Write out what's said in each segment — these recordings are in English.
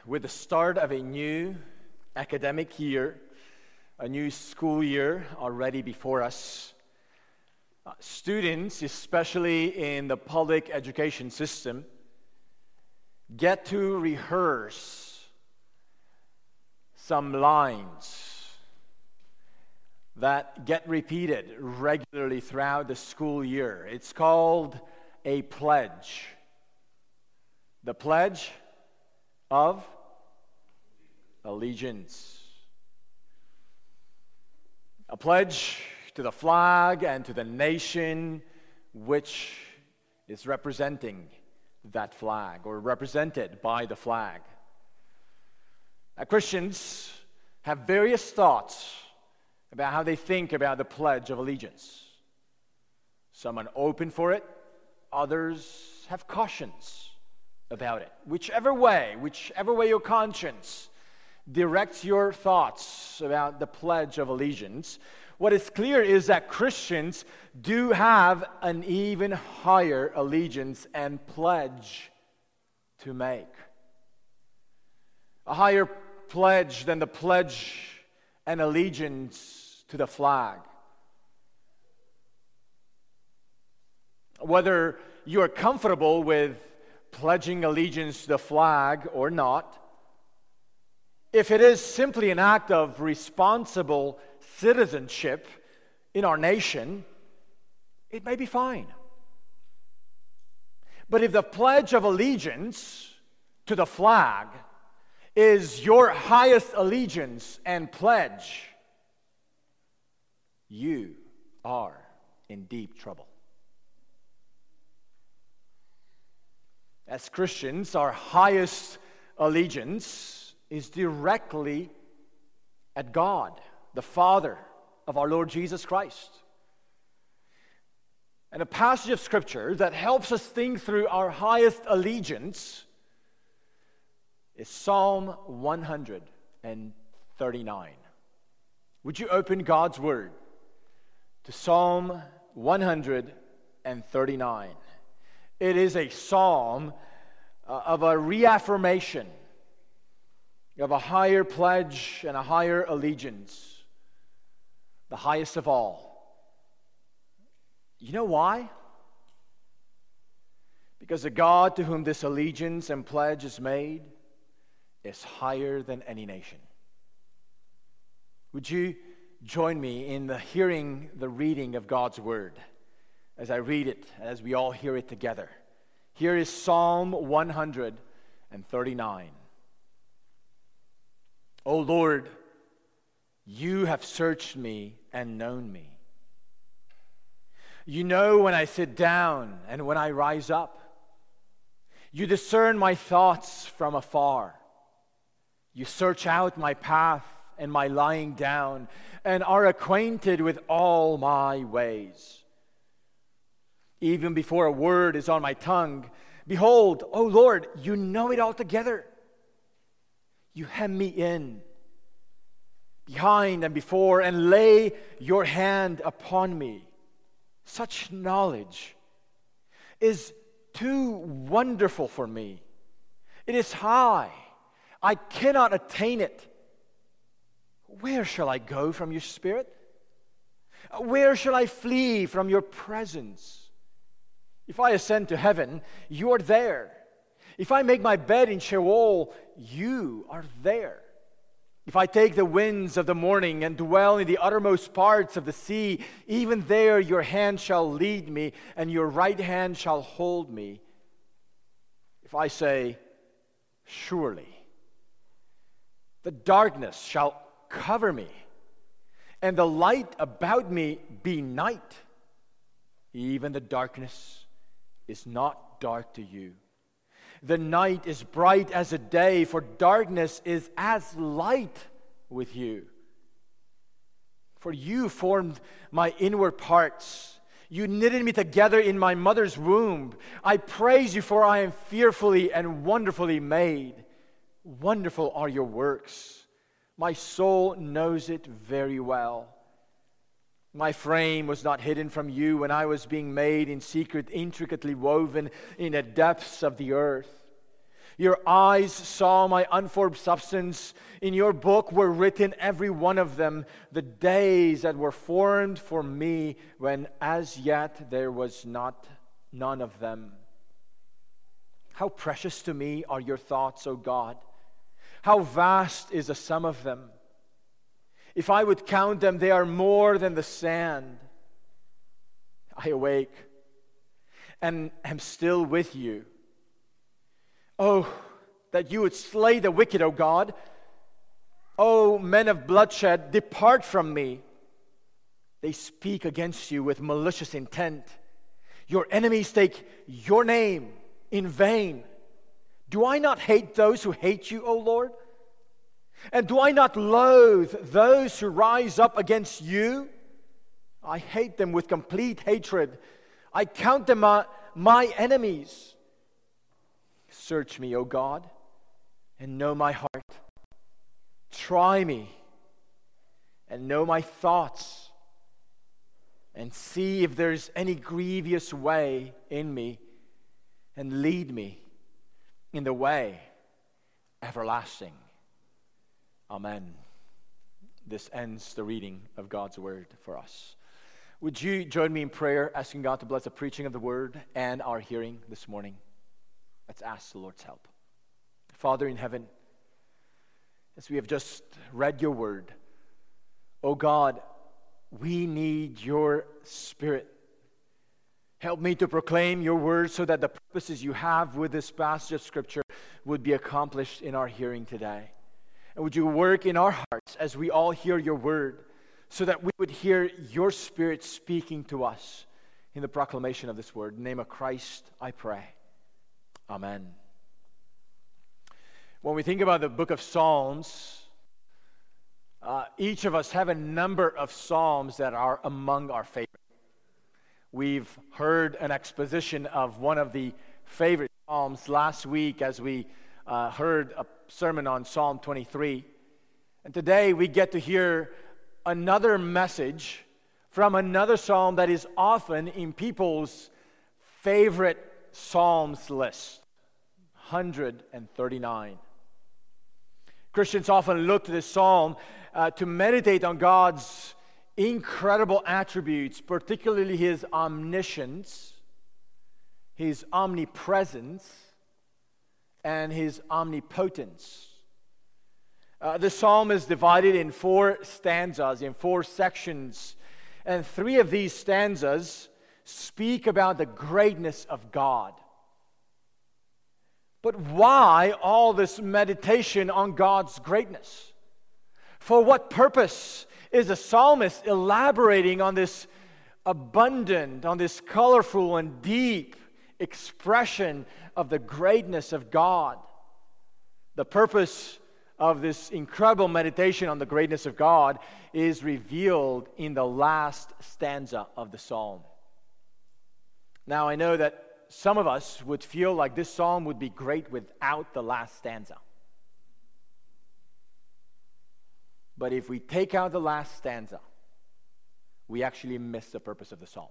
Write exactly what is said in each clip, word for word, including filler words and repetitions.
with the start of a new academic year, a new school year already before us, uh, students, especially in the public education system, get to rehearse some lines that get repeated regularly throughout the school year. It's called a pledge. The pledge of allegiance. A pledge to the flag and to the nation which is representing that flag or represented by the flag. Now, Christians have various thoughts about how they think about the Pledge of Allegiance. Some are open for it, others have cautions about it. Whichever way, whichever way your conscience directs your thoughts about the Pledge of Allegiance, what is clear is that Christians do have an even higher allegiance and pledge to make. A higher pledge than the pledge and allegiance to the flag. Whether you are comfortable with pledging allegiance to the flag or not, if it is simply an act of responsible citizenship in our nation, it may be fine. But if the Pledge of Allegiance to the flag is your highest allegiance and pledge, you are in deep trouble. As Christians, our highest allegiance is directly at God, the Father of our Lord Jesus Christ. And a passage of Scripture that helps us think through our highest allegiance is Psalm one thirty-nine. Would you open God's Word to Psalm one thirty-nine? It is a psalm uh, of a reaffirmation of a higher pledge and a higher allegiance, the highest of all. You know why? Because the God to whom this allegiance and pledge is made is higher than any nation. Would you join me in the hearing the reading of God's Word as I read it, as we all hear it together? Here is Psalm one thirty-nine. O Lord, you have searched me and known me. You know when I sit down and when I rise up. You discern my thoughts from afar. You search out my path and my lying down, and are acquainted with all my ways. Even before a word is on my tongue, behold, O Lord, you know it altogether. You hem me in, behind and before, and lay your hand upon me. Such knowledge is too wonderful for me. It is high. I cannot attain it. Where shall I go from your spirit? Where shall I flee from your presence? If I ascend to heaven, you are there. If I make my bed in Sheol, you are there. If I take the winds of the morning and dwell in the uttermost parts of the sea, even there your hand shall lead me, and your right hand shall hold me. If I say, surely the darkness shall cover me, and the light about me be night, even the darkness is not dark to you. The night is bright as a day, for darkness is as light with you. For you formed my inward parts. You knitted me together in my mother's womb. I praise you, for I am fearfully and wonderfully made. Wonderful are your works. My soul knows it very well. My frame was not hidden from you when I was being made in secret, intricately woven in the depths of the earth. Your eyes saw my unformed substance. In your book were written, every one of them, the days that were formed for me, when as yet there was not none of them. How precious to me are your thoughts, O God. How vast is the sum of them. If I would count them, they are more than the sand. I awake and am still with you. Oh, that you would slay the wicked, O God. O men of bloodshed, depart from me. They speak against you with malicious intent. Your enemies take your name in vain. Do I not hate those who hate you, O Lord? And do I not loathe those who rise up against you? I hate them with complete hatred. I count them my, my enemies. Search me, O God, and know my heart. Try me and know my thoughts, and see if there is any grievous way in me, and lead me in the way everlasting. Amen. This ends the reading of God's word for us. Would you join me in prayer, asking God to bless the preaching of the word and our hearing this morning? Let's ask the Lord's help. Father in heaven, as we have just read your word, oh God, we need your Spirit. Help me to proclaim your word so that the purposes you have with this passage of Scripture would be accomplished in our hearing today. And would you work in our hearts as we all hear your word, so that we would hear your Spirit speaking to us in the proclamation of this word. In the name of Christ, I pray. Amen. When we think about the book of Psalms, uh, each of us have a number of psalms that are among our favorite. We've heard an exposition of one of the favorite psalms last week as we uh, heard a sermon on Psalm twenty-three. And today we get to hear another message from another psalm that is often in people's favorite psalms list, one hundred thirty-nine. Christians often look to this psalm uh, to meditate on God's incredible attributes, particularly his omniscience, his omnipresence, and his omnipotence. Uh, the psalm is divided in four stanzas, in four sections, and three of these stanzas speak about the greatness of God. But why all this meditation on God's greatness? For what purpose is the psalmist elaborating on this abundant, on this colorful and deep expression of the greatness of God? The purpose of this incredible meditation on the greatness of God is revealed in the last stanza of the psalm. Now, I know that some of us would feel like this psalm would be great without the last stanza. But if we take out the last stanza, we actually miss the purpose of the psalm.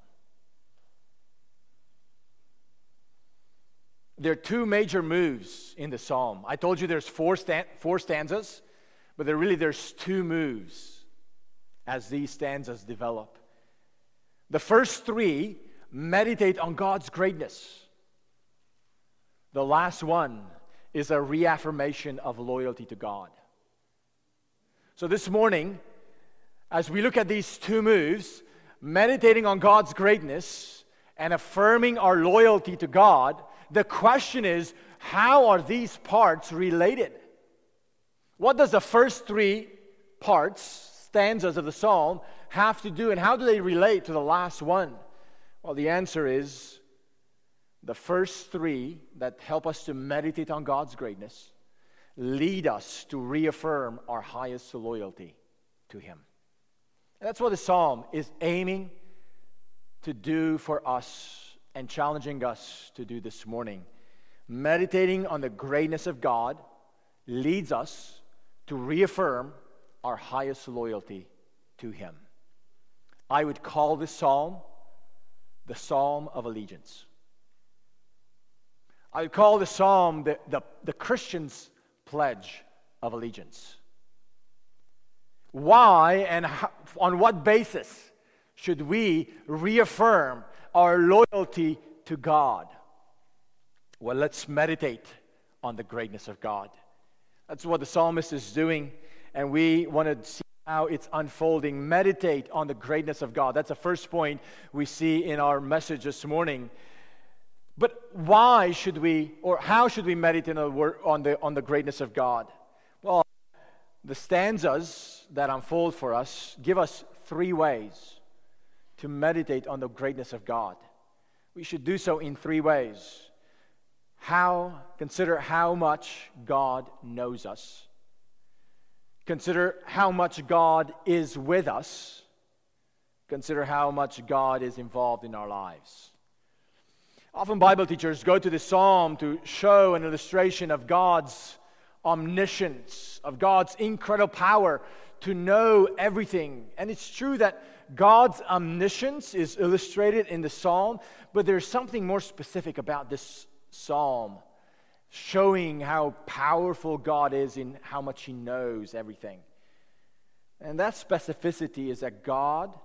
There are two major moves in the psalm. I told you there's four, stan- four stanzas, but there really there's two moves as these stanzas develop. The first three meditate on God's greatness. The last one is a reaffirmation of loyalty to God. So this morning, as we look at these two moves, meditating on God's greatness and affirming our loyalty to God, the question is, how are these parts related? What does the first three parts, stanzas of the psalm, have to do, and how do they relate to the last one? Well, the answer is the first three that help us to meditate on God's greatness lead us to reaffirm our highest loyalty to Him. And that's what the psalm is aiming to do for us and challenging us to do this morning. Meditating on the greatness of God leads us to reaffirm our highest loyalty to Him. I would call this psalm the Psalm of Allegiance. I call the psalm the, the, the Christian's pledge of allegiance. Why and how, on what basis should we reaffirm our loyalty to God? Well, let's meditate on the greatness of God. That's what the psalmist is doing, and we want to see how it's unfolding. Meditate on the greatness of God. That's the first point we see in our message this morning. But why should we, or how should we meditate on the, on the greatness of God? Well, the stanzas that unfold for us give us three ways to meditate on the greatness of God. We should do so in three ways. How, consider how much God knows us. Consider how much God is with us. Consider how much God is involved in our lives. Often Bible teachers go to the psalm to show an illustration of God's omniscience, of God's incredible power to know everything. And it's true that God's omniscience is illustrated in the psalm, but there's something more specific about this psalm, showing how powerful God is in how much He knows everything. And that specificity is that God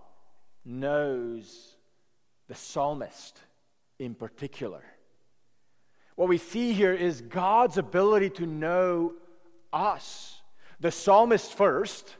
knows the psalmist in particular. What we see here is God's ability to know us, the psalmist first,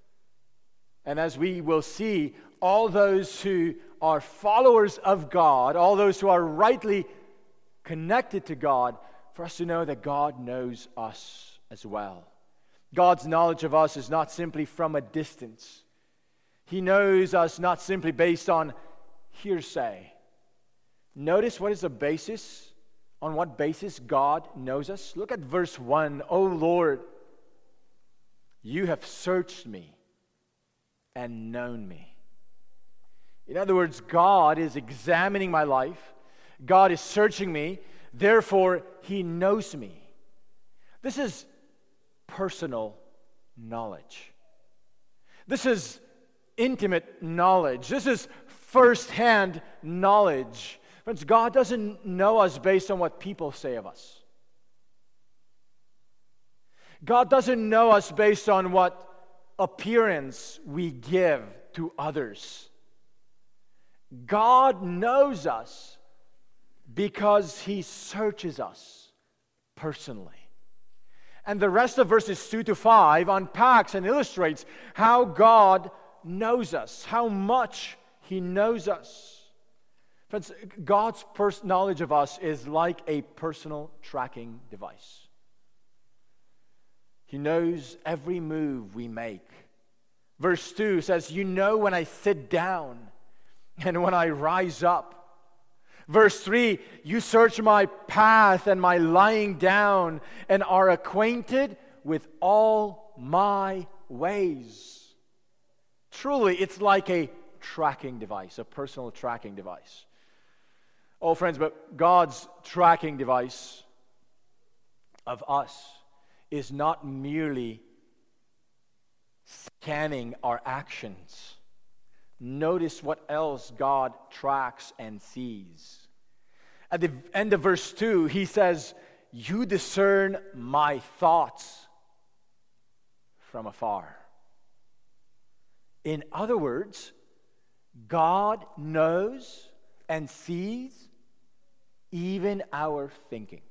and as we will see, all those who are followers of God, all those who are rightly connected to God, for us to know that God knows us as well. God's knowledge of us is not simply from a distance. He knows us not simply based on hearsay. Notice what is the basis, on what basis God knows us. Look at verse one. O Lord, you have searched me and known me. In other words, God is examining my life. God is searching me. Therefore, He knows me. This is personal knowledge. This is intimate knowledge. This is first-hand knowledge. Friends, God doesn't know us based on what people say of us. God doesn't know us based on what appearance we give to others. God knows us because He searches us personally. And the rest of verses two to five unpacks and illustrates how God knows us, how much He knows us. Friends, God's pers- knowledge of us is like a personal tracking device. He knows every move we make. Verse two says, you know when I sit down and when I rise up. Verse three, you search my path and my lying down and are acquainted with all my ways. Truly, it's like a tracking device, a personal tracking device. Oh, friends, but God's tracking device of us is not merely scanning our actions. Notice what else God tracks and sees. At the end of verse two, He says, you discern my thoughts from afar. In other words, God knows and sees even our thinking.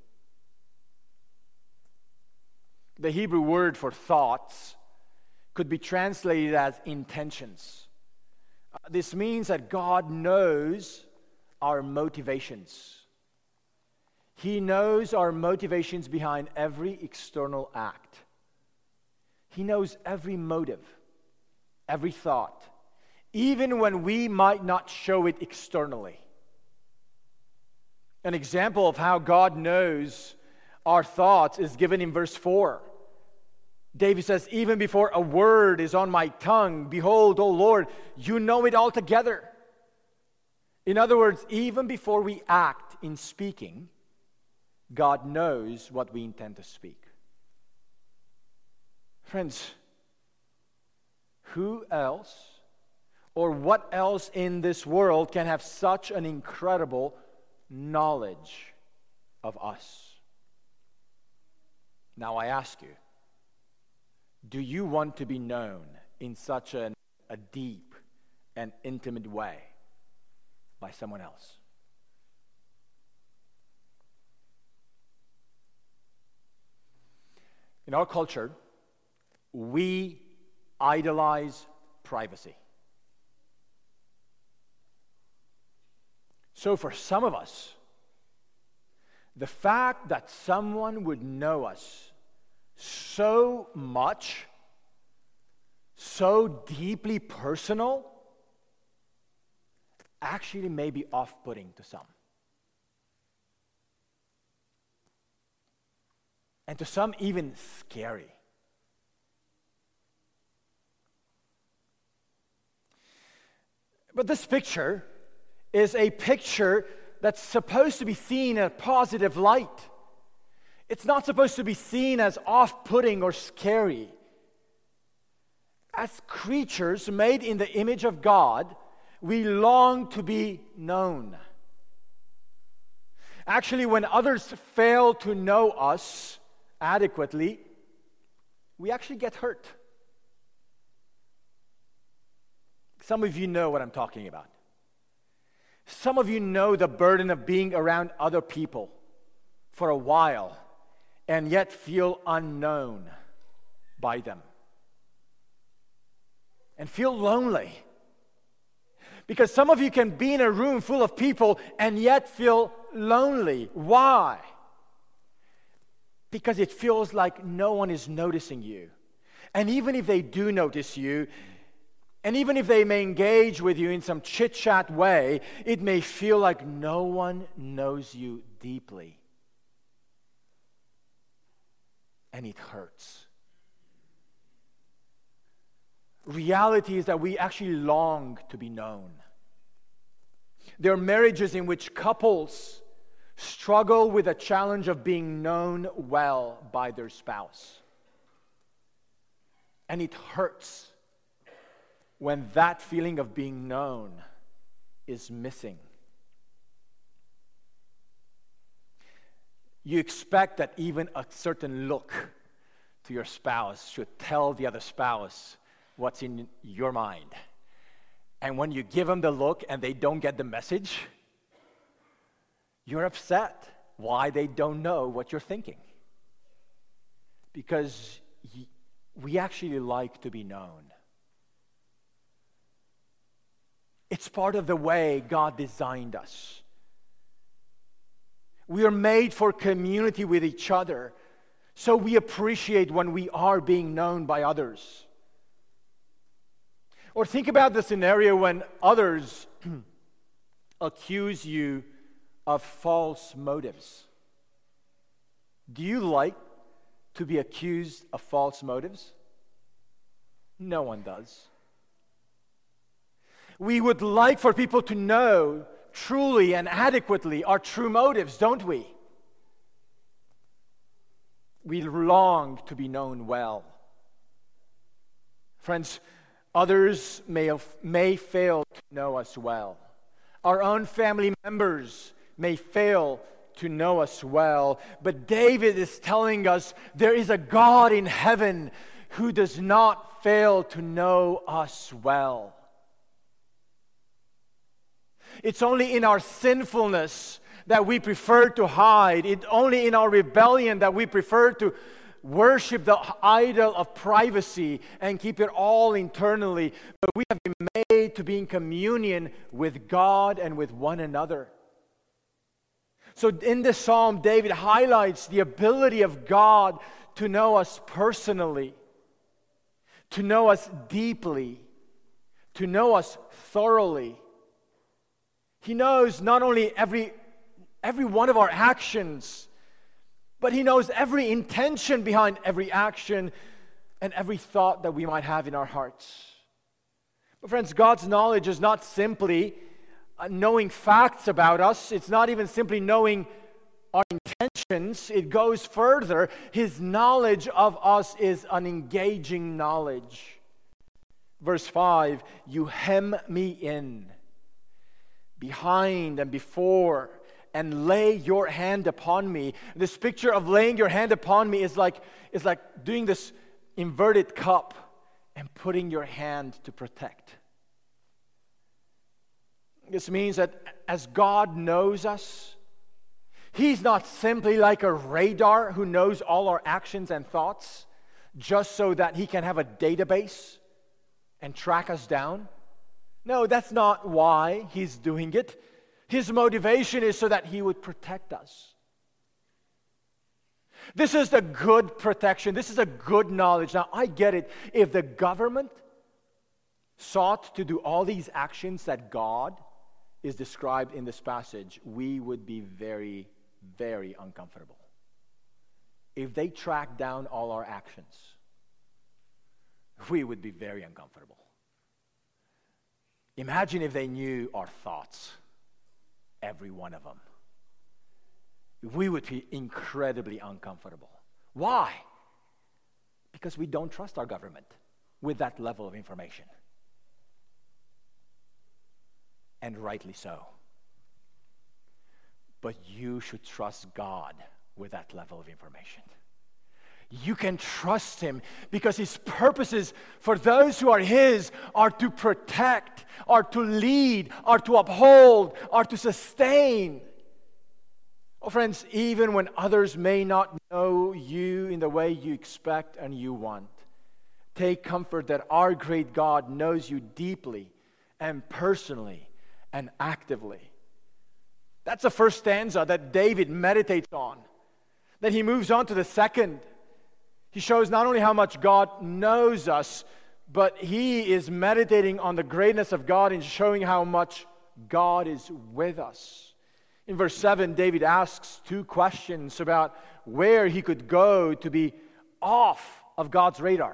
The Hebrew word for thoughts could be translated as intentions. Uh, this means that God knows our motivations. He knows our motivations behind every external act. He knows every motive, every thought, even when we might not show it externally. An example of how God knows our thoughts is given in verse four. David says, even before a word is on my tongue, behold, O Lord, you know it altogether. In other words, even before we act in speaking, God knows what we intend to speak. Friends, who else or what else in this world can have such an incredible knowledge of us. Now I ask you, do you want to be known in such an, a deep and intimate way by someone else? In our culture, we idolize privacy. So for some of us, the fact that someone would know us so much, so deeply personal, actually may be off-putting to some. And to some, even scary. But this picture is a picture that's supposed to be seen in a positive light. It's not supposed to be seen as off-putting or scary. As creatures made in the image of God, we long to be known. Actually, when others fail to know us adequately, we actually get hurt. Some of you know what I'm talking about. Some of you know the burden of being around other people for a while and yet feel unknown by them. And feel lonely. Because some of you can be in a room full of people and yet feel lonely. Why? Because it feels like no one is noticing you. And even if they do notice you, and even if they may engage with you in some chit-chat way, it may feel like no one knows you deeply. And it hurts. Reality is that we actually long to be known. There are marriages in which couples struggle with the challenge of being known well by their spouse. And it hurts when that feeling of being known is missing. You expect that even a certain look to your spouse should tell the other spouse what's in your mind. And when you give them the look and they don't get the message, you're upset why they don't know what you're thinking. Because we actually like to be known. It's part of the way God designed us. We are made for community with each other, so we appreciate when we are being known by others. Or think about the scenario when others accuse you of false motives. Do you like to be accused of false motives? No one does. We would like for people to know truly and adequately our true motives, don't we? We long to be known well. Friends, others may, have, may fail to know us well. Our own family members may fail to know us well. But David is telling us there is a God in heaven who does not fail to know us well. It's only in our sinfulness that we prefer to hide. It's only in our rebellion that we prefer to worship the idol of privacy and keep it all internally. But we have been made to be in communion with God and with one another. So in this psalm, David highlights the ability of God to know us personally, to know us deeply, to know us thoroughly. He knows not only every, every one of our actions, but He knows every intention behind every action and every thought that we might have in our hearts. But friends, God's knowledge is not simply uh, knowing facts about us. It's not even simply knowing our intentions. It goes further. His knowledge of us is an engaging knowledge. Verse five, you hem me in, behind and before, and lay your hand upon me. This picture of laying your hand upon me is like, is like doing this inverted cup and putting your hand to protect. This means that as God knows us, He's not simply like a radar who knows all our actions and thoughts just so that He can have a database and track us down. No, that's not why He's doing it. His motivation is so that He would protect us. This is the good protection. This is a good knowledge. Now, I get it. If the government sought to do all these actions that God is described in this passage, we would be very, very uncomfortable. If they track down all our actions, we would be very uncomfortable. Imagine if they knew our thoughts, every one of them. We would be incredibly uncomfortable. Why? Because we don't trust our government with that level of information. And rightly so. But you should trust God with that level of information. You can trust Him because His purposes for those who are His are to protect, are to lead, are to uphold, are to sustain. Oh, friends, even when others may not know you in the way you expect and you want, take comfort that our great God knows you deeply and personally and actively. That's the first stanza that David meditates on. Then he moves on to the second. He shows not only how much God knows us, but he is meditating on the greatness of God and showing how much God is with us. In verse seven, David asks two questions about where he could go to be off of God's radar.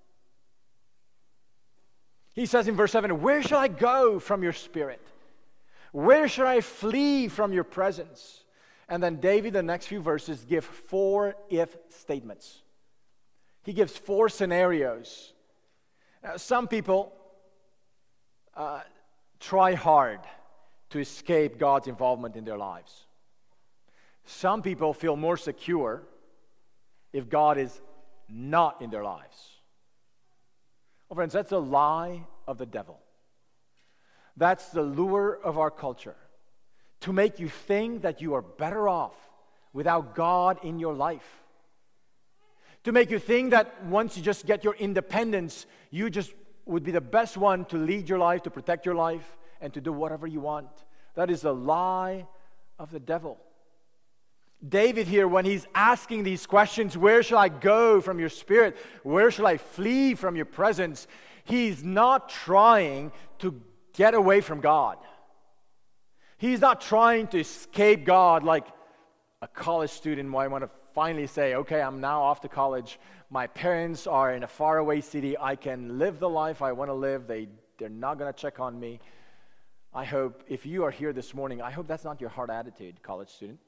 He says in verse seven, "Where shall I go from your spirit? Where shall I flee from your presence?" And then David, the next few verses, give four if statements. He gives four scenarios. Now, some people uh, try hard to escape God's involvement in their lives. Some people feel more secure if God is not in their lives. Well, friends, that's a lie of the devil. That's the lure of our culture, to make you think that you are better off without God in your life. To make you think that once you just get your independence, you just would be the best one to lead your life, to protect your life, and to do whatever you want. That is a lie of the devil. David here, when he's asking these questions, where shall I go from your spirit? Where shall I flee from your presence? He's not trying to get away from God. He's not trying to escape God like a college student might want to finally say, okay, I'm now off to college. My parents are in a faraway city. I can live the life I want to live. They, they're not going to check on me. I hope, if you are here this morning, I hope that's not your heart attitude, college student.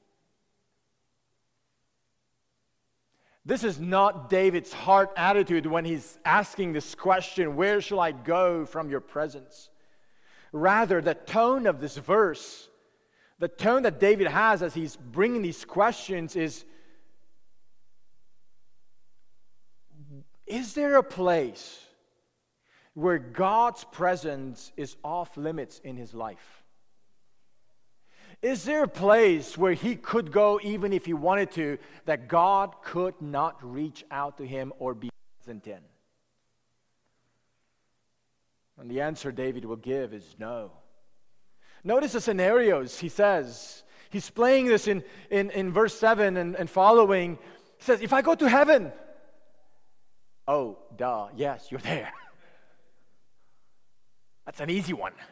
This is not David's heart attitude when he's asking this question, where shall I go from your presence? Rather, the tone of this verse, the tone that David has as he's bringing these questions is, is there a place where God's presence is off limits in his life? Is there a place where he could go even if he wanted to, that God could not reach out to him or be present in? And the answer David will give is no. Notice the scenarios he says. He's playing this in, in, in verse seven and, and following. He says, if I go to heaven, oh, duh, yes, you're there. That's an easy one.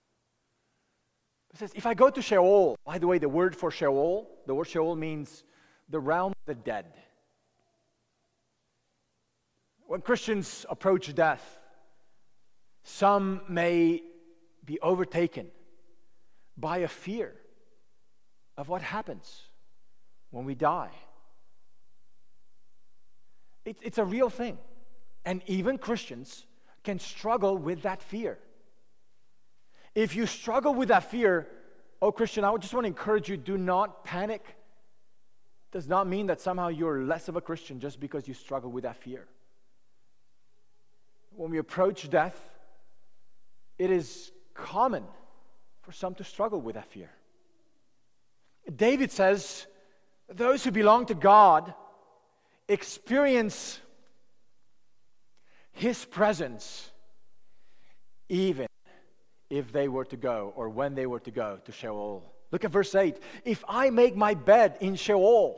It says, if I go to Sheol, by the way, the word for Sheol, the word Sheol means the realm of the dead. When Christians approach death, some may be overtaken by a fear of what happens when we die. It, it's a real thing. And even Christians can struggle with that fear. If you struggle with that fear, Oh, Christian, I just want to encourage you, do not panic. Does not mean that somehow you're less of a Christian just because you struggle with that fear. When we approach death, it is common for some to struggle with that fear. David says, those who belong to God experience His presence even if they were to go, or when they were to go to Sheol. Look at verse eight. If I make my bed in Sheol,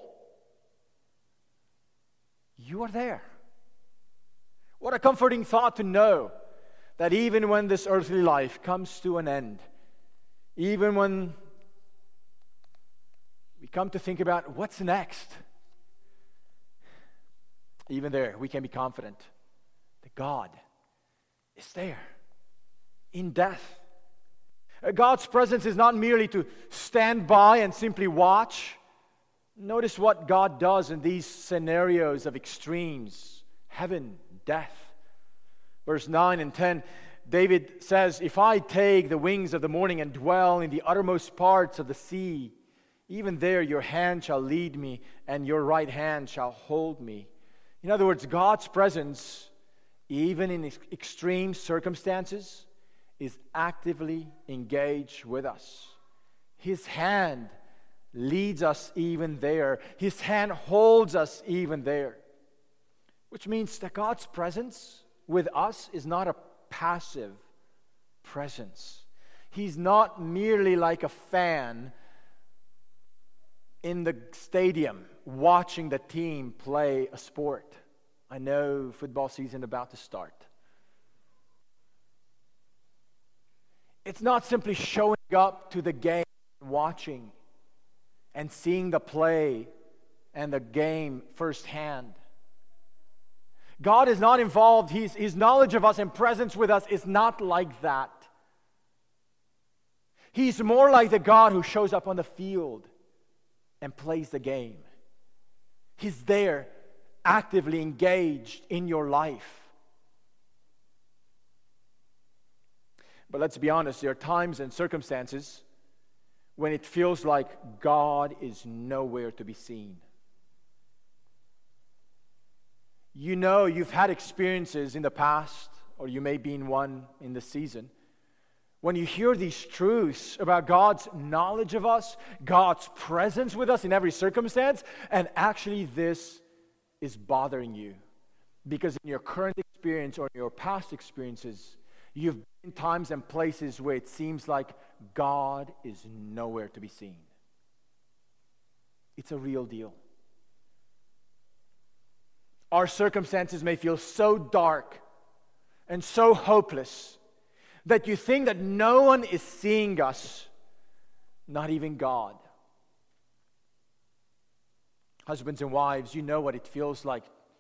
you are there. What a comforting thought to know that even when this earthly life comes to an end, even when we come to think about what's next, even there we can be confident that God is there in death. God's presence is not merely to stand by and simply watch. Notice what God does in these scenarios of extremes: heaven, death. Verse nine and ten, David says, if I take the wings of the morning and dwell in the uttermost parts of the sea, even there your hand shall lead me, and your right hand shall hold me. In other words, God's presence, even in extreme circumstances, is actively engaged with us. His hand leads us even there. His hand holds us even there. Which means that God's presence with us is not a passive presence. He's not merely like a fan in the stadium watching the team play a sport. I know football season about to start. It's not simply showing up to the game, watching, and seeing the play and the game firsthand. God is not involved. His, his knowledge of us and presence with us is not like that. He's more like the God who shows up on the field and plays the game. He's there, actively engaged in your life. But let's be honest, there are times and circumstances when it feels like God is nowhere to be seen. You know, you've had experiences in the past, or you may be in one in the season, when you hear these truths about God's knowledge of us, God's presence with us in every circumstance, and actually this is bothering you. Because in your current experience or your past experiences, you've been in times and places where it seems like God is nowhere to be seen. It's a real deal. Our circumstances may feel so dark and so hopeless that you think that no one is seeing us, not even God. Husbands and wives, you know what it feels like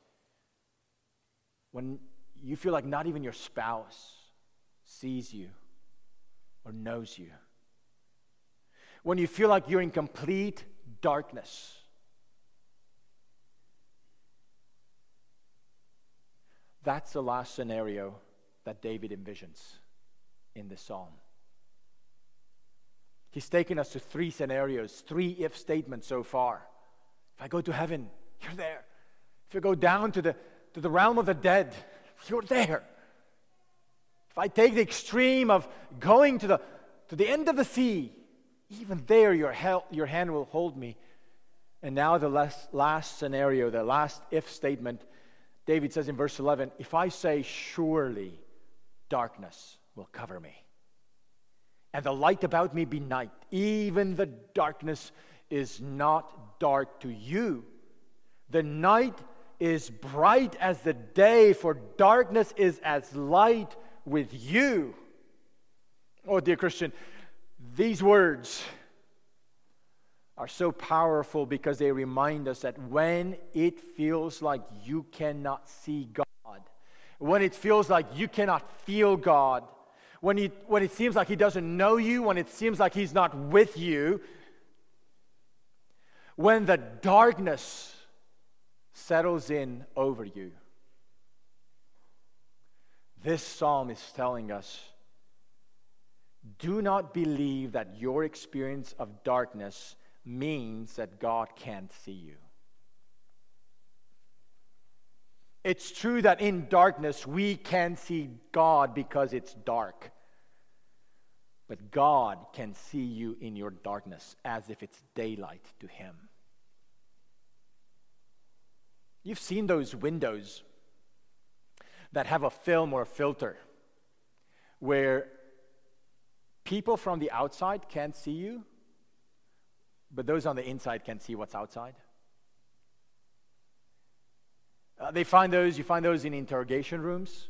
when you feel like not even your spouse sees you or knows you. When you feel like you're in complete darkness. That's the last scenario that David envisions in this psalm. He's taken us to three scenarios, three if statements so far. If I go to heaven, you're there. If I go down to the, to the realm of the dead, you're there. If I take the extreme of going to the, to the end of the sea, even there your, hel- your hand will hold me. And now the last, last scenario, the last if statement, David says in verse eleven, if I say surely darkness will cover me, and the light about me be night, even the darkness is not dark to you. The night is bright as the day, for darkness is as light with you. Oh, dear Christian, these words are so powerful because they remind us that when it feels like you cannot see God, when it feels like you cannot feel God, when, he, when it seems like He doesn't know you, when it seems like He's not with you, when the darkness settles in over you, this psalm is telling us Do not believe that your experience of darkness means that God can't see you. It's true that in darkness we can see God because it's dark. But God can see you in your darkness as if it's daylight to Him. You've seen those windows that have a film or a filter where people from the outside can't see you, but those on the inside can see what's outside. Uh, they find those, you find those in interrogation rooms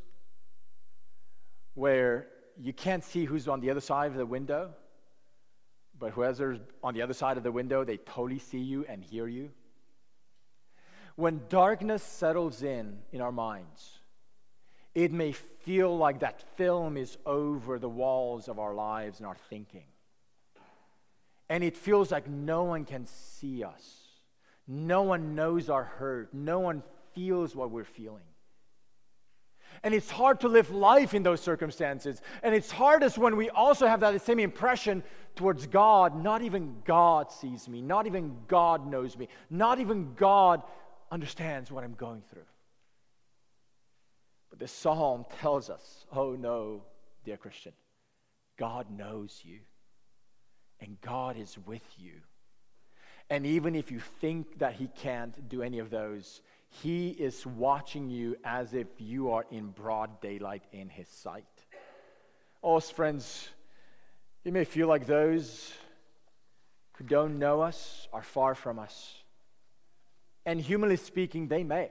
where you can't see who's on the other side of the window, but whoever's on the other side of the window, they totally see you and hear you. When darkness settles in in our minds, it may feel like that film is over the walls of our lives and our thinking. And it feels like no one can see us. No one knows our hurt. No one feels what we're feeling. And it's hard to live life in those circumstances. And it's hardest when we also have that same impression towards God. Not even God sees me. Not even God knows me. Not even God understands what I'm going through. But this psalm tells us, oh no, dear Christian, God knows you. And God is with you. And even if you think that He can't do any of those, He is watching you as if you are in broad daylight in His sight. Oh, friends, it may feel like those who don't know us are far from us. And humanly speaking, they may.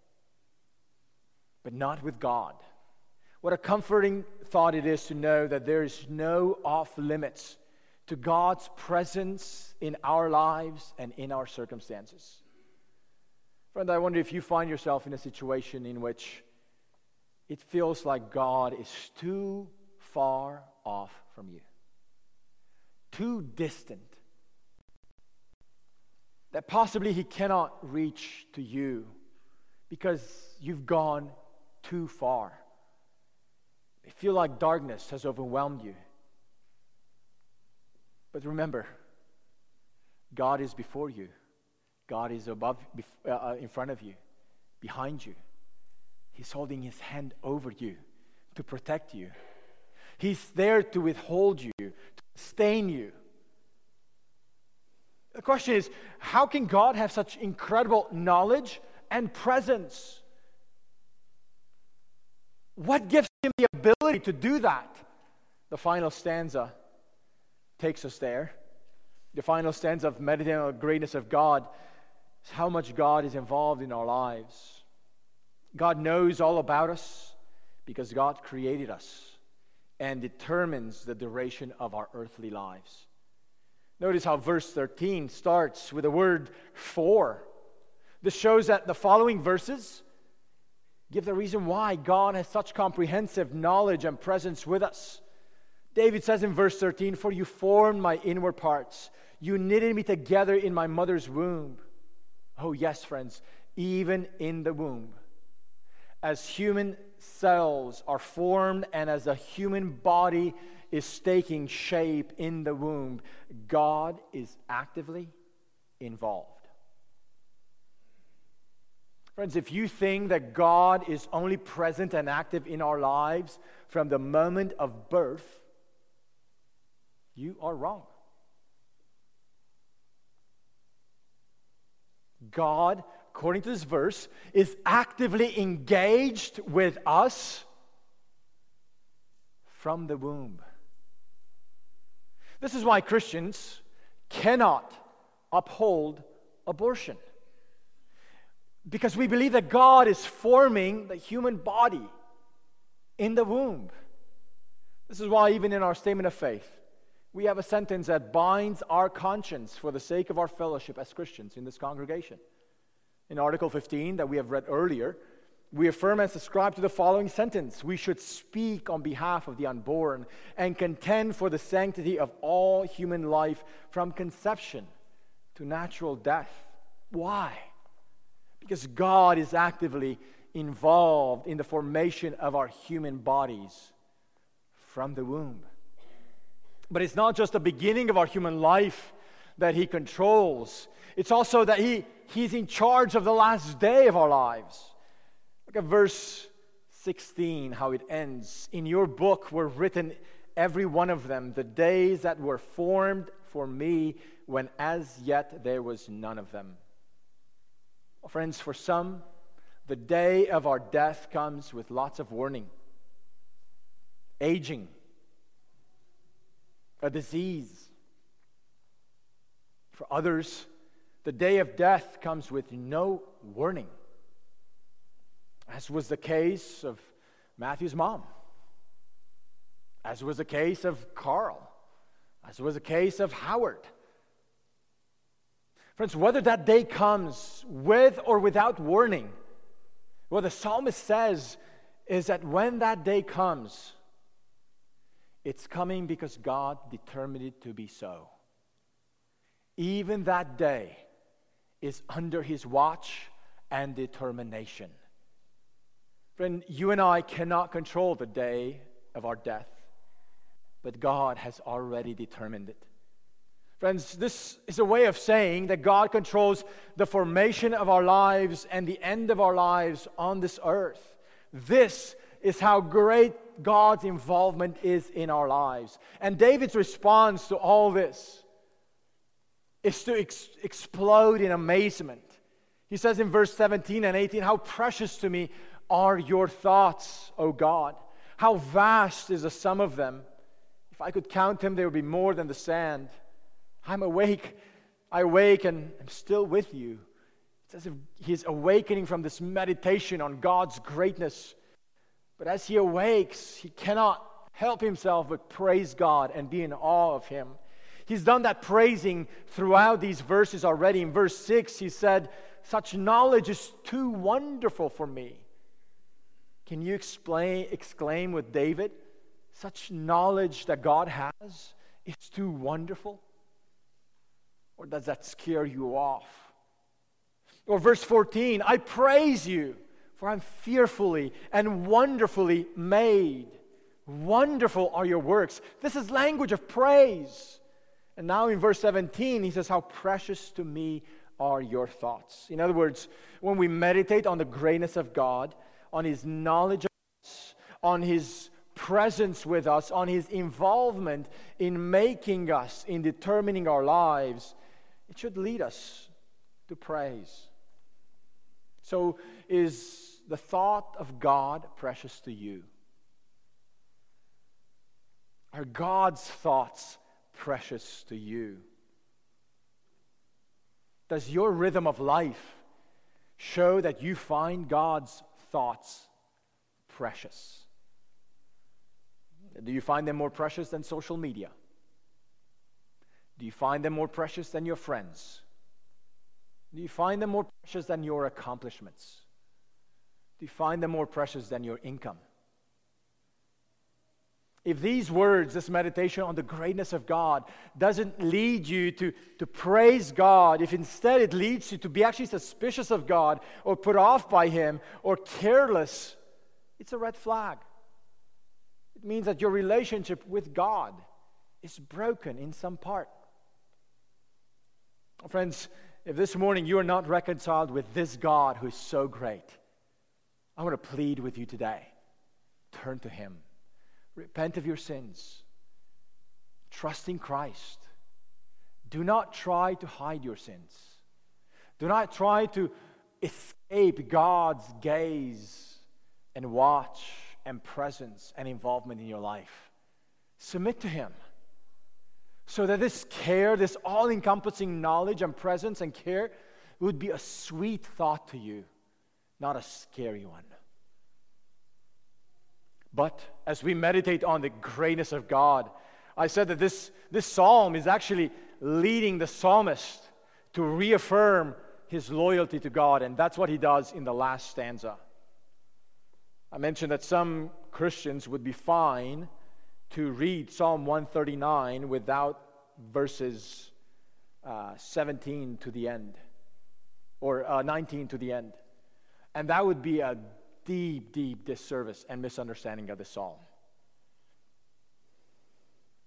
But not with God. What a comforting thought it is to know that there is no off limits to God's presence in our lives and in our circumstances. Friend, I wonder if you find yourself in a situation in which it feels like God is too far off from you, too distant, that possibly He cannot reach to you because you've gone too far. You feel like darkness has overwhelmed you. But remember, God is before you. God is above, uh, in front of you, behind you. He's holding His hand over you to protect you. He's there to withhold you, to sustain you. The question is, how can God have such incredible knowledge and presence? What gives Him the ability to do that? The final stanza takes us there. The final stanza of meditating on the greatness of God is how much God is involved in our lives. God knows all about us because God created us and determines the duration of our earthly lives. Notice how verse thirteen starts with the word for. This shows that the following verses give the reason why God has such comprehensive knowledge and presence with us. David says in verse thirteen, "For you formed my inward parts. You knitted me together in my mother's womb." Oh yes, friends, even in the womb. As human cells are formed and as a human body is taking shape in the womb, God is actively involved. Friends, if you think that God is only present and active in our lives from the moment of birth, you are wrong. God, according to this verse, is actively engaged with us from the womb. This is why Christians cannot uphold abortion. Because we believe that God is forming the human body in the womb. This is why even in our statement of faith, we have a sentence that binds our conscience for the sake of our fellowship as Christians in this congregation. In Article fifteen that we have read earlier, we affirm and subscribe to the following sentence: we should speak on behalf of the unborn and contend for the sanctity of all human life from conception to natural death. Why? Because God is actively involved in the formation of our human bodies from the womb. But it's not just the beginning of our human life that he controls. It's also that he, he's in charge of the last day of our lives. Look at verse sixteen, how it ends. In your book were written, every one of them, the days that were formed for me, when as yet there was none of them. Well, friends, for some, the day of our death comes with lots of warning. Aging, a disease. For others, the day of death comes with no warning, as was the case of Matthew's mom, as was the case of Carl, as was the case of Howard. Friends, whether that day comes with or without warning, what the psalmist says is that when that day comes, it's coming because God determined it to be so. Even that day is under his watch and determination. Friend, you and I cannot control the day of our death, but God has already determined it. Friends, this is a way of saying that God controls the formation of our lives and the end of our lives on this earth. This is how great God's involvement is in our lives. And David's response to all this is to ex- explode in amazement. He says in verse seventeen and eighteen, how precious to me are your thoughts, O God. How vast is the sum of them. If I could count them, there would be more than the sand. I'm awake. I awake and I'm still with you. It's as if he's awakening from this meditation on God's greatness. But as he awakes, he cannot help himself but praise God and be in awe of him. He's done that praising throughout these verses already. In verse six, he said, such knowledge is too wonderful for me. Can you explain, exclaim with David, such knowledge that God has is too wonderful? Or does that scare you off? Or verse fourteen, I praise you, for I'm fearfully and wonderfully made. Wonderful are your works. This is language of praise. And now in verse seventeen, he says, how precious to me are your thoughts. In other words, when we meditate on the greatness of God, on his knowledge of us, on his presence with us, on his involvement in making us, in determining our lives, it should lead us to praise. So, is the thought of God precious to you? Are God's thoughts precious to you? Does your rhythm of life show that you find God's thoughts precious? Do you find them more precious than social media? Do you find them more precious than your friends? Do you find them more precious than your accomplishments? Do you find them more precious than your income? If these words, this meditation on the greatness of God, doesn't lead you to, to praise God, if instead it leads you to be actually suspicious of God or put off by him or careless, it's a red flag. It means that your relationship with God is broken in some part. Friends, if this morning you are not reconciled with this God who is so great, I want to plead with you today. Turn to him. Repent of your sins. Trust in Christ. Do not try to hide your sins. Do not try to escape God's gaze and watch and presence and involvement in your life. Submit to him, so that this care, this all-encompassing knowledge and presence and care would be a sweet thought to you, not a scary one. But as we meditate on the greatness of God, I said that this, this psalm is actually leading the psalmist to reaffirm his loyalty to God, and that's what he does in the last stanza. I mentioned that some Christians would be fine to read Psalm one thirty-nine without verses uh, seventeen to the end, or uh, nineteen to the end. And that would be a deep, deep disservice and misunderstanding of the psalm.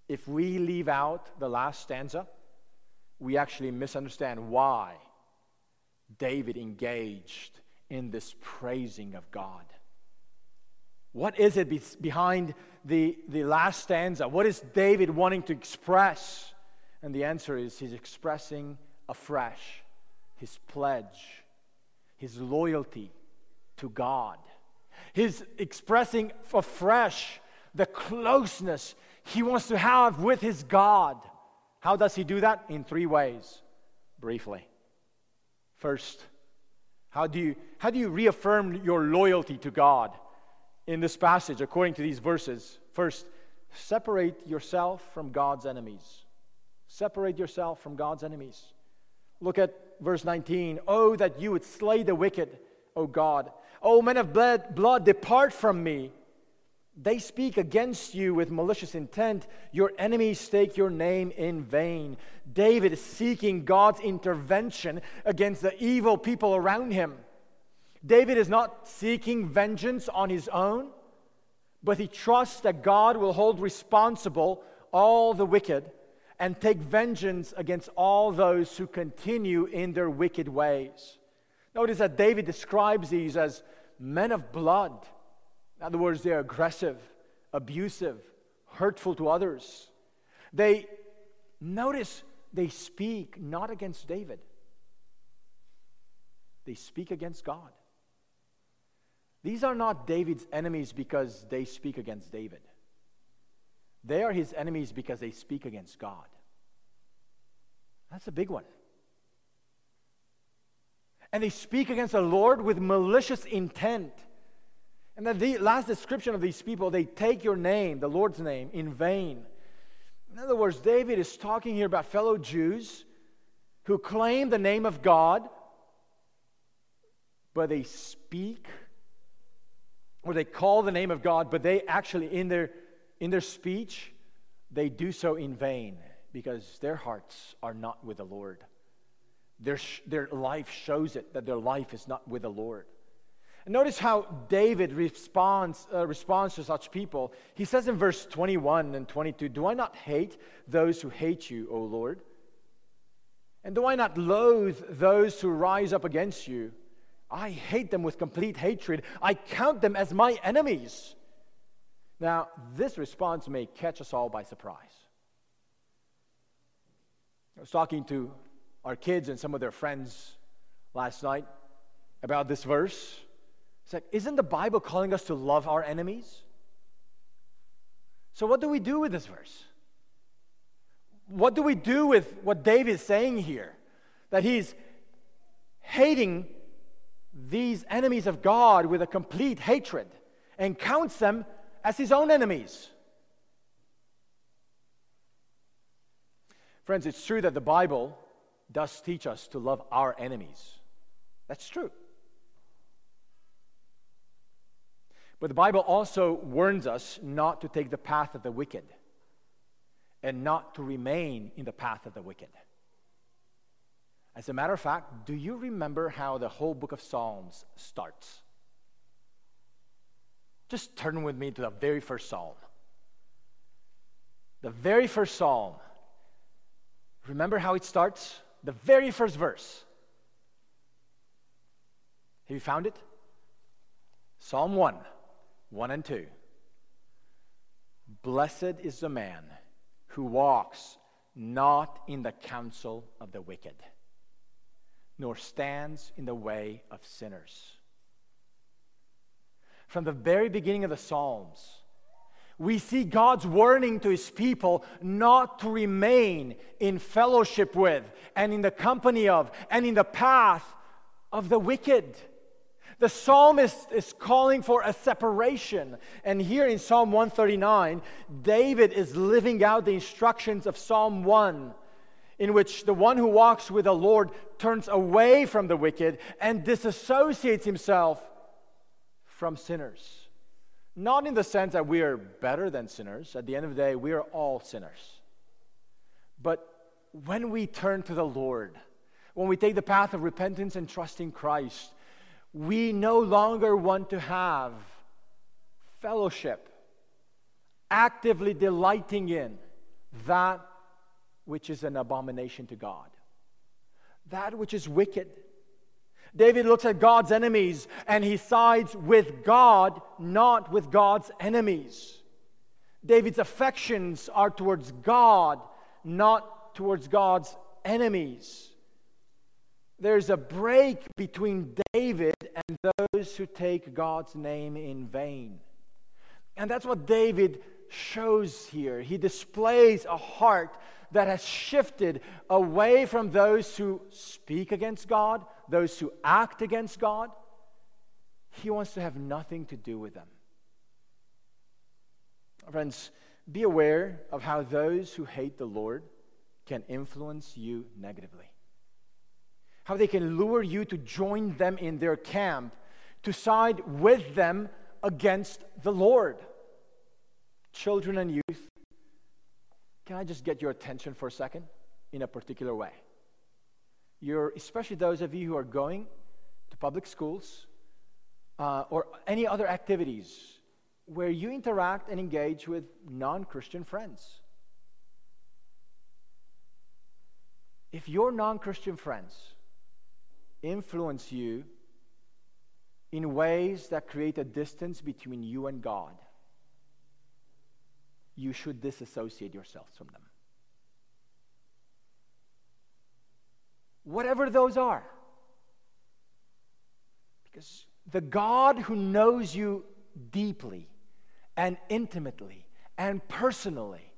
if we leave out the last stanza, we actually misunderstand why David engaged in this praising of God. What is it be- behind the, the last stanza? What is David wanting to express? And the answer is he's expressing afresh his pledge, his loyalty to God. He's expressing afresh the closeness he wants to have with his God. How does he do that? In three ways, briefly. First, how do you, how do you reaffirm your loyalty to God in this passage according to these verses? First, separate yourself from God's enemies. Separate yourself from God's enemies. Look at verse nineteen. Oh, that you would slay the wicked, O God. O men of blood, blood, depart from me. They speak against you with malicious intent. Your enemies take your name in vain. David is seeking God's intervention against the evil people around him. David is not seeking vengeance on his own, but he trusts that God will hold responsible all the wicked and take vengeance against all those who continue in their wicked ways. Notice that David describes these as men of blood. In other words, they're aggressive, abusive, hurtful to others. They, notice, they speak not against David. They speak against God. These are not David's enemies because they speak against David. They are his enemies because they speak against God. That's a big one. And they speak against the Lord with malicious intent. And then the last description of these people, they take your name, the Lord's name, in vain. In other words, David is talking here about fellow Jews who claim the name of God, but they speak, or they call the name of God, but they actually, in their, in their speech, they do so in vain because their hearts are not with the Lord. Their, their life shows it that their life is not with the Lord. Notice how David responds, uh, responds to such people. He says in verse twenty-one and twenty-two, do I not hate those who hate you, O Lord? And do I not loathe those who rise up against you? I hate them with complete hatred. I count them as my enemies. Now, this response may catch us all by surprise. I was talking to our kids and some of their friends last night about this verse. It's like, isn't the Bible calling us to love our enemies? So what do we do with this verse? What do we do with what David is saying here? That he's hating these enemies of God with a complete hatred and counts them as his own enemies. Friends, it's true that the Bible does teach us to love our enemies. That's true. But the Bible also warns us not to take the path of the wicked and not to remain in the path of the wicked. As a matter of fact, do you remember how the whole book of Psalms starts? Just turn with me to the very first psalm. The very first psalm. Remember how it starts? The very first verse. Have you found it? Psalm one. One and two. Blessed is the man who walks not in the counsel of the wicked, nor stands in the way of sinners. From the very beginning of the Psalms, we see God's warning to his people not to remain in fellowship with and in the company of and in the path of the wicked. The psalmist is calling for a separation. And here in Psalm one thirty-nine, David is living out the instructions of Psalm one, in which the one who walks with the Lord turns away from the wicked and disassociates himself from sinners. Not in the sense that we are better than sinners. At the end of the day, we are all sinners. But when we turn to the Lord, when we take the path of repentance and trusting Christ, we no longer want to have fellowship, actively delighting in that which is an abomination to God, that which is wicked. David looks at God's enemies and he sides with God, not with God's enemies. David's affections are towards God, not towards God's enemies. There's a break between David and those who take God's name in vain. And that's what David shows here. He displays a heart that has shifted away from those who speak against God, those who act against God. He wants to have nothing to do with them. Friends, be aware of how those who hate the Lord can influence you negatively. How they can lure you to join them in their camp, to side with them against the Lord. Children and youth, can I just get your attention for a second in a particular way? You're, especially those of you who are going to public schools uh, or any other activities where you interact and engage with non-Christian friends. If your non-Christian friends influence you in ways that create a distance between you and God, you should disassociate yourselves from them. Whatever those are. Because the God who knows you deeply and intimately and personally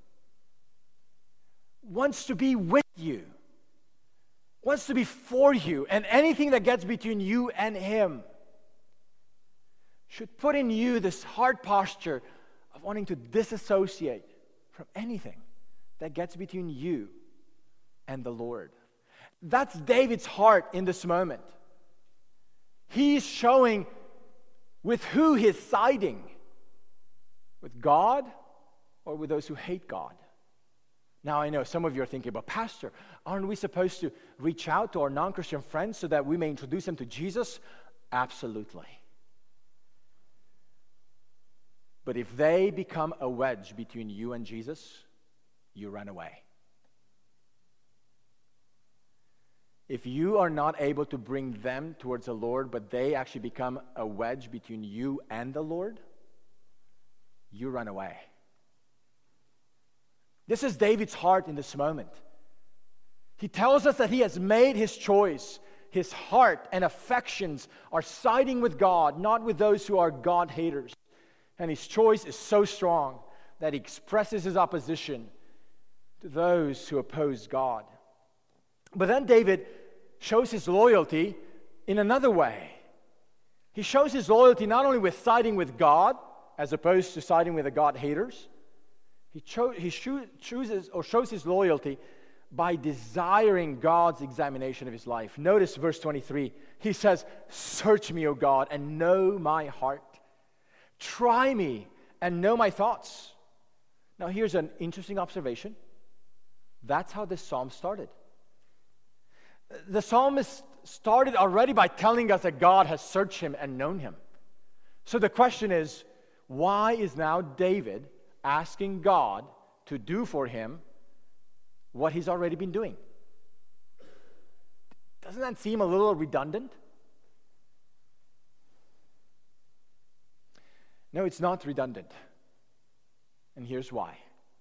wants to be with you, wants to be for you, and anything that gets between you and Him should put in you this heart posture of wanting to disassociate from anything that gets between you and the Lord. That's David's heart in this moment. He's showing with who he's siding. With God or with those who hate God? Now I know some of you are thinking, but Pastor, aren't we supposed to reach out to our non-Christian friends so that we may introduce them to Jesus? Absolutely. But if they become a wedge between you and Jesus, you run away. If you are not able to bring them towards the Lord, but they actually become a wedge between you and the Lord, you run away. This is David's heart in this moment. He tells us that he has made his choice. His heart and affections are siding with God, not with those who are God haters. And his choice is so strong that he expresses his opposition to those who oppose God. But then David shows his loyalty in another way. He shows his loyalty not only with siding with God, as opposed to siding with the God haters. He, cho- he cho- chooses or shows his loyalty by desiring God's examination of his life. Notice verse twenty-three. He says, "Search me, O God, and know my heart. Try me and know my thoughts." Now here's an interesting observation. That's how this psalm started. The psalmist started already by telling us that God has searched him and known him. So the question is, why is now David asking God to do for him what he's already been doing? Doesn't that seem a little redundant? No, it's not redundant. And here's why.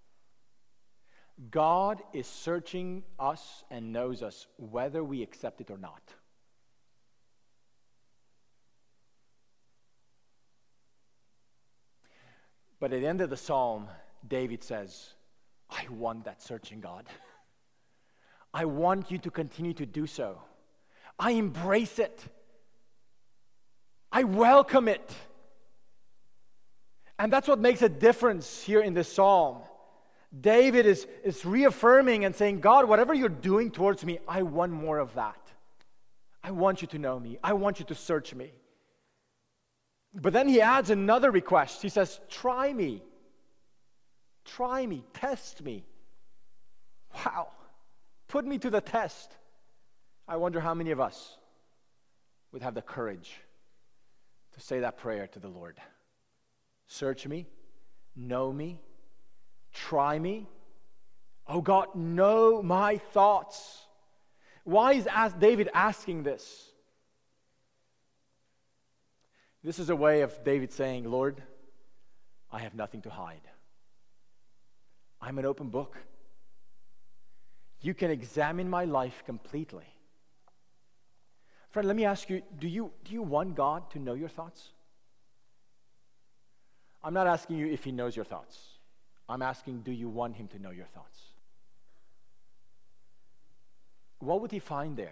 God is searching us and knows us whether we accept it or not. But at the end of the psalm, David says, I want that searching, God. I want you to continue to do so. I embrace it. I welcome it. And that's what makes a difference here in this psalm. David is, is reaffirming and saying, God, whatever you're doing towards me, I want more of that. I want you to know me. I want you to search me. But then he adds another request. He says, try me. Try me. Test me. Wow. Put me to the test. I wonder how many of us would have the courage to say that prayer to the Lord. Search me. Know me. Try me. Oh God, know my thoughts. Why is David asking this? This is a way of David saying, Lord, I have nothing to hide. I'm an open book. You can examine my life completely. Friend, let me ask you, do you, do you want God to know your thoughts? I'm not asking you if he knows your thoughts. I'm asking, do you want him to know your thoughts? What would he find there?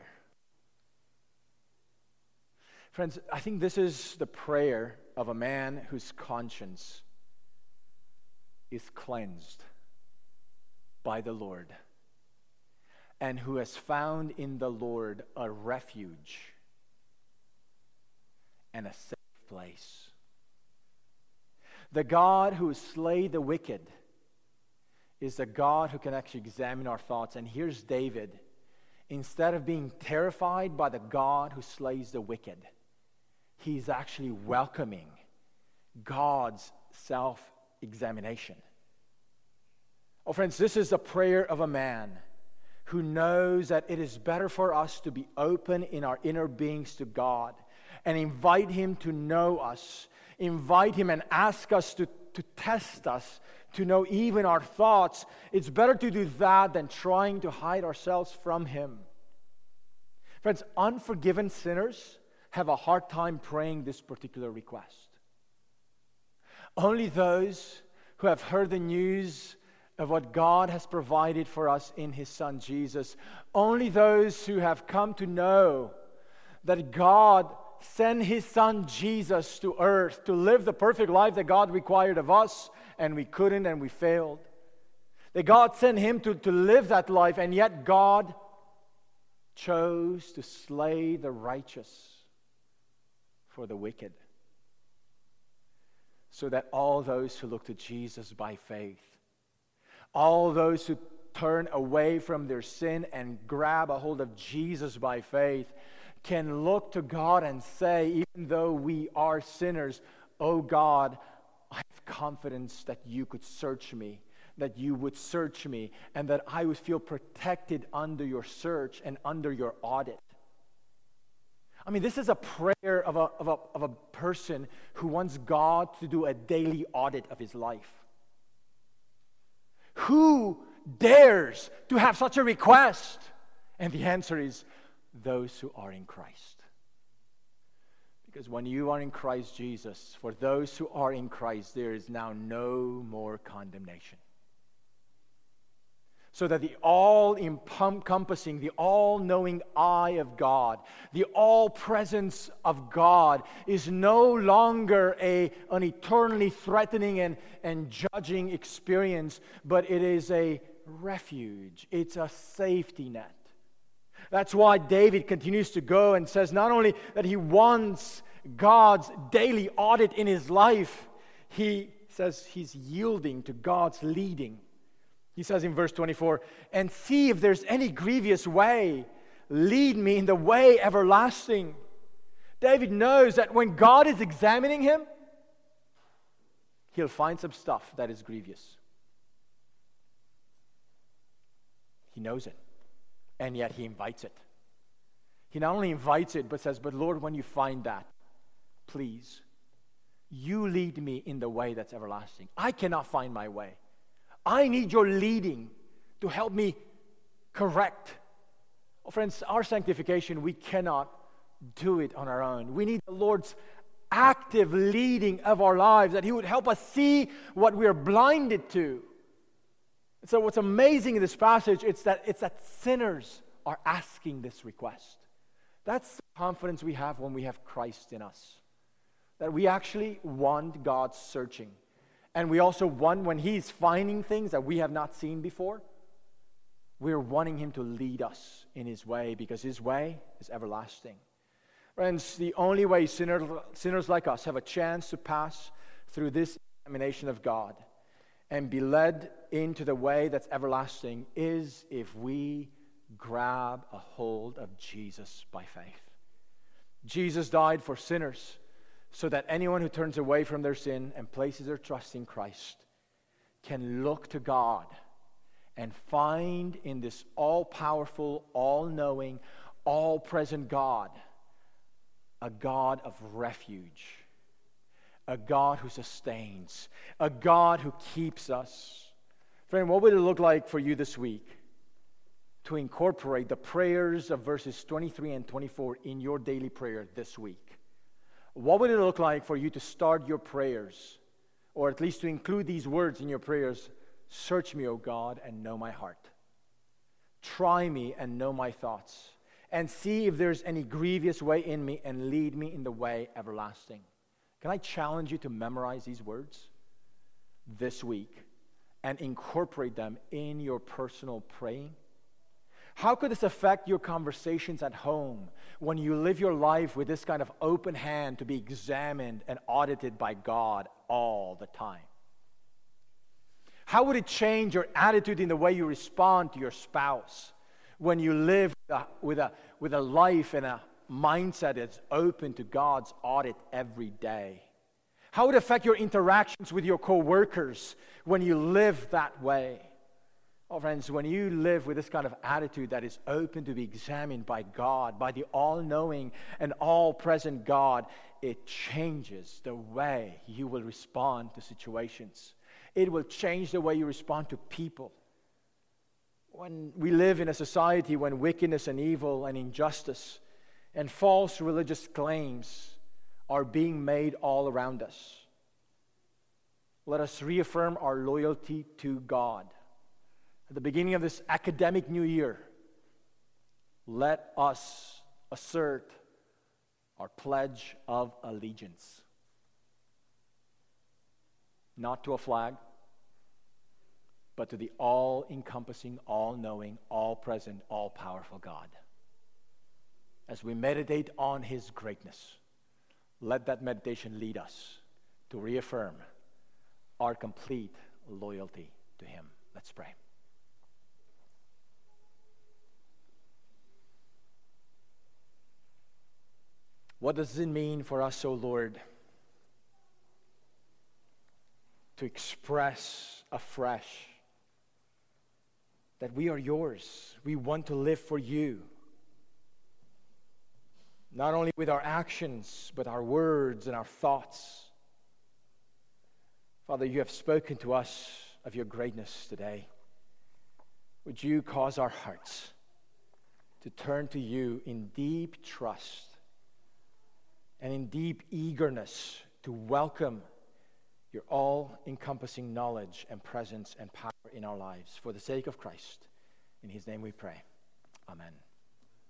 Friends, I think this is the prayer of a man whose conscience is cleansed by the Lord, and who has found in the Lord a refuge and a safe place. The God who slay the wicked is the God who can actually examine our thoughts. And here's David. Instead of being terrified by the God who slays the wicked, he's actually welcoming God's self-examination. Oh, friends, this is a prayer of a man who knows that it is better for us to be open in our inner beings to God and invite him to know us, invite him and ask us to, to test us, to know even our thoughts. It's better to do that than trying to hide ourselves from him. Friends, unforgiven sinners have a hard time praying this particular request. Only those who have heard the news of what God has provided for us in his Son Jesus, only those who have come to know that God sent his Son Jesus to earth to live the perfect life that God required of us, and we couldn't and we failed. That God sent him to, to live that life, and yet God chose to slay the righteous for the wicked, so that all those who look to Jesus by faith, all those who turn away from their sin and grab a hold of Jesus by faith, can look to God and say, even though we are sinners, oh God, I have confidence that you could search me, that you would search me, and that I would feel protected under your search and under your audit. I mean, this is a prayer of a, of a, of a person who wants God to do a daily audit of his life. Who dares to have such a request? And the answer is those who are in Christ. Because when you are in Christ Jesus, for those who are in Christ, there is now no more condemnation. So that the all-encompassing, the all-knowing eye of God, the all-presence of God is no longer a, an eternally threatening and, and judging experience, but it is a refuge. It's a safety net. That's why David continues to go and says not only that he wants God's daily audit in his life, he says he's yielding to God's leading. He says in verse twenty-four, and see if there's any grievous way, lead me in the way everlasting. David knows that when God is examining him, he'll find some stuff that is grievous. He knows it, and yet he invites it. He not only invites it, but says, but Lord, when you find that, please, you lead me in the way that's everlasting. I cannot find my way. I need your leading to help me correct. Oh, friends, our sanctification, we cannot do it on our own. We need the Lord's active leading of our lives, that he would help us see what we are blinded to. So what's amazing in this passage, it's that, it's that sinners are asking this request. That's the confidence we have when we have Christ in us. That we actually want God's searching. And we also want, when he's finding things that we have not seen before, we're wanting him to lead us in his way, because his way is everlasting. Friends, the only way sinners, sinners like us have a chance to pass through this examination of God and be led into the way that's everlasting is if we grab a hold of Jesus by faith. Jesus died for sinners, so that anyone who turns away from their sin and places their trust in Christ can look to God and find in this all-powerful, all-knowing, all-present God a God of refuge, a God who sustains, a God who keeps us. Friend, what would it look like for you this week to incorporate the prayers of verses twenty-three and twenty-four in your daily prayer this week? What would it look like for you to start your prayers, or at least to include these words in your prayers? Search me, O God, and know my heart. Try me and know my thoughts, and see if there's any grievous way in me, and lead me in the way everlasting. Can I challenge you to memorize these words this week and incorporate them in your personal praying? How could this affect your conversations at home when you live your life with this kind of open hand to be examined and audited by God all the time? How would it change your attitude in the way you respond to your spouse when you live with a, with a, with a life and a mindset that's open to God's audit every day? How would it affect your interactions with your co-workers when you live that way? Oh, friends, when you live with this kind of attitude that is open to be examined by God, by the all-knowing and all-present God, it changes the way you will respond to situations. It will change the way you respond to people. When we live in a society when wickedness and evil and injustice and false religious claims are being made all around us, let us reaffirm our loyalty to God. At the beginning of this academic new year, let us assert our pledge of allegiance. Not to a flag, but to the all-encompassing, all-knowing, all-present, all-powerful God. As we meditate on His greatness, let that meditation lead us to reaffirm our complete loyalty to Him. Let's pray. What does it mean for us, O Lord, to express afresh that we are yours? We want to live for you, not only with our actions, but our words and our thoughts. Father, you have spoken to us of your greatness today. Would you cause our hearts to turn to you in deep trust and in deep eagerness to welcome your all-encompassing knowledge and presence and power in our lives. For the sake of Christ, in His name we pray. Amen.